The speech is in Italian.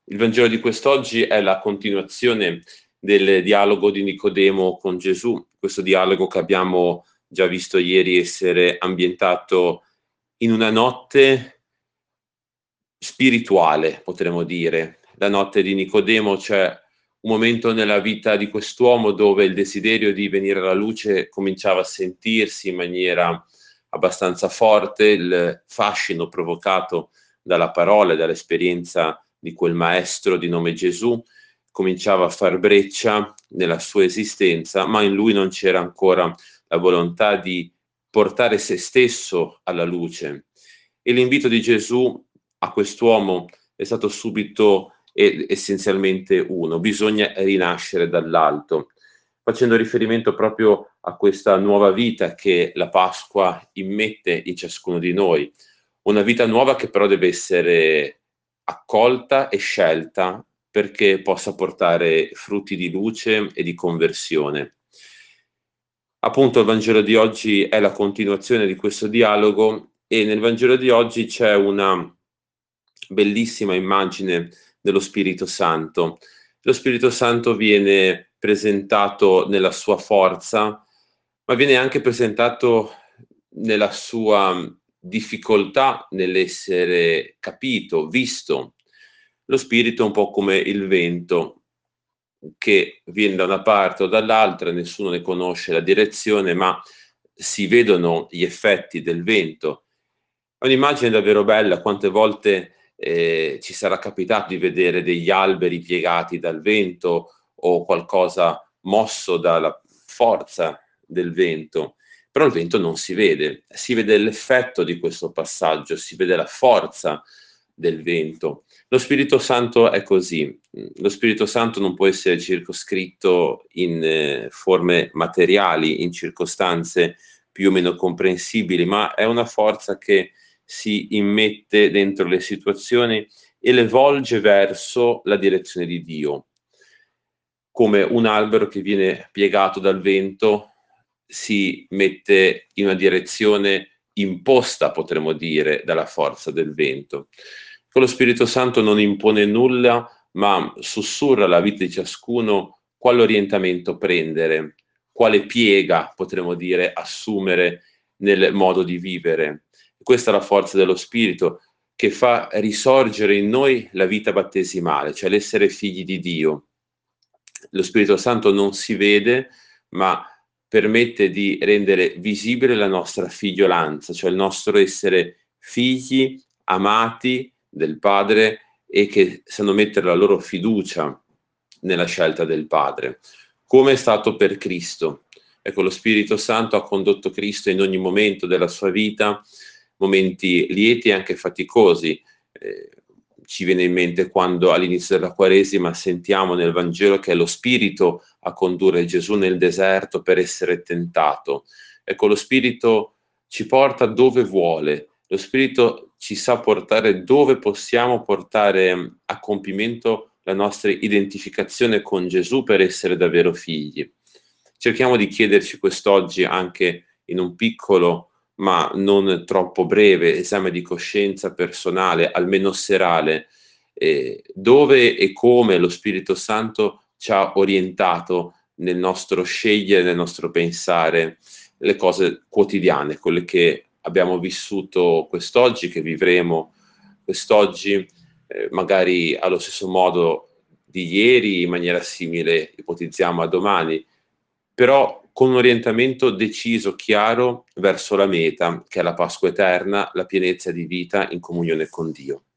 Il Vangelo di quest'oggi è la continuazione del dialogo di Nicodemo con Gesù, questo dialogo che abbiamo già visto ieri essere ambientato in una notte spirituale, potremmo dire. La notte di Nicodemo, c'è un momento nella vita di quest'uomo dove il desiderio di venire alla luce cominciava a sentirsi in maniera abbastanza forte, il fascino provocato dalla parola e dall'esperienza di quel maestro di nome Gesù cominciava a far breccia nella sua esistenza, ma in lui non c'era ancora la volontà di portare se stesso alla luce. E l'invito di Gesù a quest'uomo è stato subito ed essenzialmente uno: bisogna rinascere dall'alto, facendo riferimento proprio a questa nuova vita che la Pasqua immette in ciascuno di noi. Una vita nuova che però deve essere accolta e scelta perché possa portare frutti di luce e di conversione. Appunto il Vangelo di oggi è la continuazione di questo dialogo e nel Vangelo di oggi c'è una bellissima immagine dello Spirito Santo. Lo Spirito Santo viene presentato nella sua forza, ma viene anche presentato nella sua difficoltà nell'essere capito, visto. Lo Spirito è un po' come il vento che viene da una parte o dall'altra, nessuno ne conosce la direzione, ma si vedono gli effetti del vento. È un'immagine davvero bella. Quante volte ci sarà capitato di vedere degli alberi piegati dal vento o qualcosa mosso dalla forza del vento, però il vento non si vede l'effetto di questo passaggio, si vede la forza del vento. Lo Spirito Santo è così. Lo Spirito Santo non può essere circoscritto in forme materiali, in circostanze più o meno comprensibili, ma è una forza che si immette dentro le situazioni e le volge verso la direzione di Dio. Come un albero che viene piegato dal vento si mette in una direzione imposta, potremmo dire, dalla forza del vento. Con lo Spirito Santo non impone nulla, ma sussurra alla vita di ciascuno quale orientamento prendere, quale piega, potremmo dire, assumere nel modo di vivere. Questa è la forza dello Spirito che fa risorgere in noi la vita battesimale, cioè l'essere figli di Dio. Lo Spirito Santo non si vede, ma permette di rendere visibile la nostra figliolanza, cioè il nostro essere figli amati del Padre e che sanno mettere la loro fiducia nella scelta del Padre, come è stato per Cristo. Ecco, lo Spirito Santo ha condotto Cristo in ogni momento della sua vita, momenti lieti e anche faticosi. Ci viene in mente quando all'inizio della Quaresima sentiamo nel Vangelo che è lo Spirito a condurre Gesù nel deserto per essere tentato. Ecco, lo Spirito ci porta dove vuole, lo Spirito ci sa portare dove possiamo portare a compimento la nostra identificazione con Gesù per essere davvero figli. Cerchiamo di chiederci quest'oggi, anche in un piccolo ma non troppo breve esame di coscienza personale, almeno serale, dove e come lo Spirito Santo ci ha orientato nel nostro scegliere, nel nostro pensare le cose quotidiane, quelle che abbiamo vissuto quest'oggi, che vivremo quest'oggi, magari allo stesso modo di ieri, in maniera simile ipotizziamo a domani, però con un orientamento deciso, chiaro verso la meta, che è la Pasqua eterna, la pienezza di vita in comunione con Dio.